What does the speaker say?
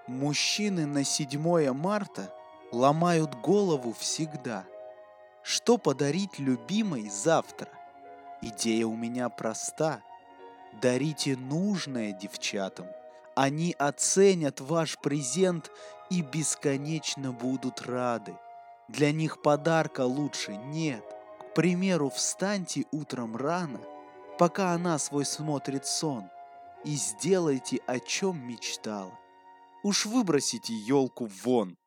Мужчины на 7 марта ломают голову всегда. Что подарить любимой завтра? Идея у меня проста. Дарите нужное девчатам. Они оценят ваш презент и бесконечно будут рады. Для них подарка лучше нет. К примеру, встаньте утром рано, пока она свой смотрит сон, и сделайте, о чем мечтала. Уж выбросите елку вон.